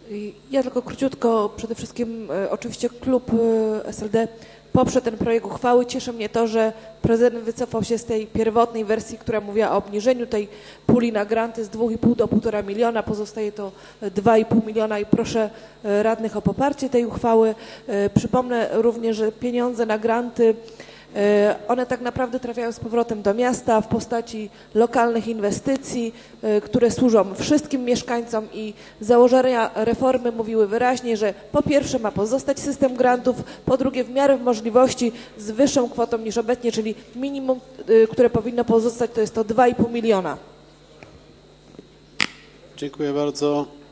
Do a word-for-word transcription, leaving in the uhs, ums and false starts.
Ja tylko króciutko, przede wszystkim oczywiście klub S L D poprze ten projekt uchwały. Cieszy mnie to, że prezydent wycofał się z tej pierwotnej wersji, która mówiła o obniżeniu tej puli na granty z dwóch i pół do półtora miliona. Pozostaje to dwa i pół miliona i proszę radnych o poparcie tej uchwały. Przypomnę również, że pieniądze na granty, one tak naprawdę trafiają z powrotem do miasta w postaci lokalnych inwestycji, które służą wszystkim mieszkańcom i założenia reformy mówiły wyraźnie, że po pierwsze ma pozostać system grantów, po drugie w miarę możliwości z wyższą kwotą niż obecnie, czyli minimum, które powinno pozostać, to jest to dwa i pół miliona. Dziękuję bardzo.